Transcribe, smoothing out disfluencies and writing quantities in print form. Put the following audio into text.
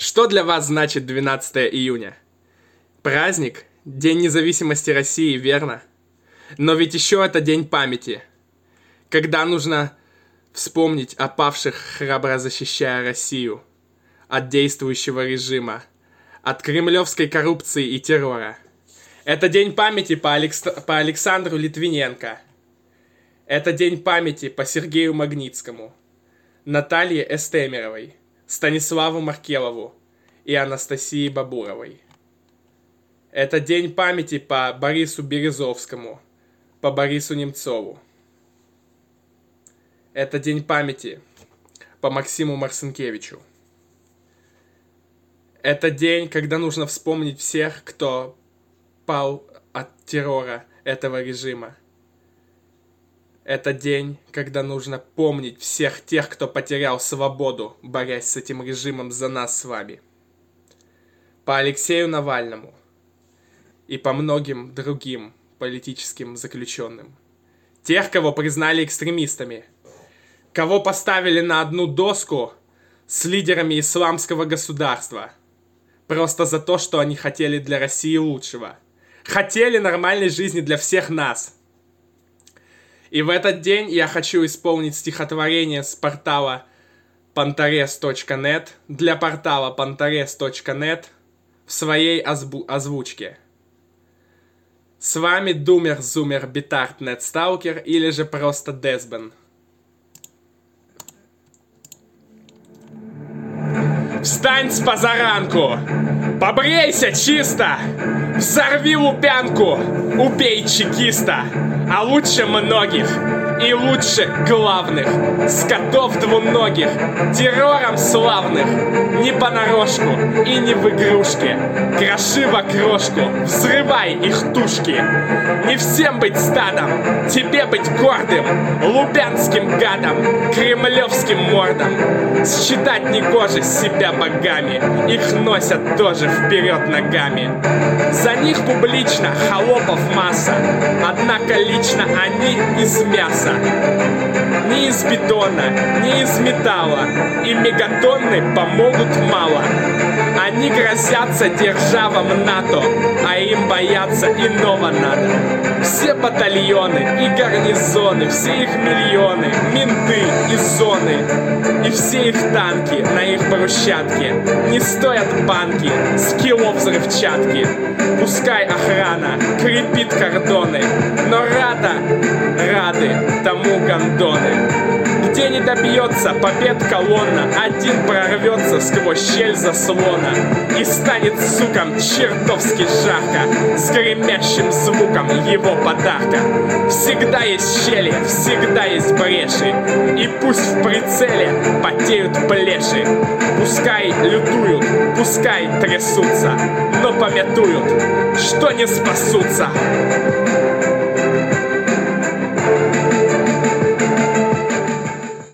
Что для вас значит 12 июня? Праздник? День независимости России, верно? Но ведь еще это день памяти, когда нужно вспомнить о павших, храбро защищая Россию от действующего режима, от кремлевской коррупции и террора. Это день памяти по Александру Литвиненко. Это день памяти по Сергею Магнитскому, Наталье Эстемеровой, Станиславу Маркелову и Анастасии Бабуровой. Это день памяти по Борису Березовскому, по Борису Немцову. Это день памяти по Максиму Марцинкевичу. Это день, когда нужно вспомнить всех, кто пал от террора этого режима. Это день, когда нужно помнить всех тех, кто потерял свободу, борясь с этим режимом за нас с вами. По Алексею Навальному и по многим другим политическим заключенным. Тех, кого признали экстремистами. Кого поставили на одну доску с лидерами исламского государства. Просто за то, что они хотели для России лучшего. Хотели нормальной жизни для всех нас. И в этот день я хочу исполнить стихотворение с портала Pontares.net для портала Pontares.net в своей озвучке. С вами Думер, Зумер, Битард, Нетсталкер или же просто Десбен. Встань с позаранку, побрейся чисто, взорви лупянку, убей чекиста, а лучше многих и лучше главных скотов двуногих, террором славных, не понарошку и не в игрушке, кроши в окрошку, взрывай их тушки. Не всем быть стадом, тебе быть гордым, лубянским гадом, кремлевским мордом. Считать негоже себя богами, их носят тоже вперед ногами. За них публично холопов масса, однако лично они из мяса. Не из бетона, не из металла, и мегатонны помогут мало. Они грозятся державам НАТО, а им бояться иного надо. Все батальоны и гарнизоны, все их миллионы, менты и зоны, и все их танки на их брусчатке не стоят банки с кило взрывчатки. Пускай охрана крепит кордоны, но рады тому гондоны. Где не добьется побед колонна, один прорвется сквозь щель заслона и станет суком чертовски жарко с гремящим звуком его подарка. Всегда есть щели, всегда есть бреши, и пусть в прицеле потеют плеши. Пускай лютуют, пускай трясутся, но помятуют, что не спасутся.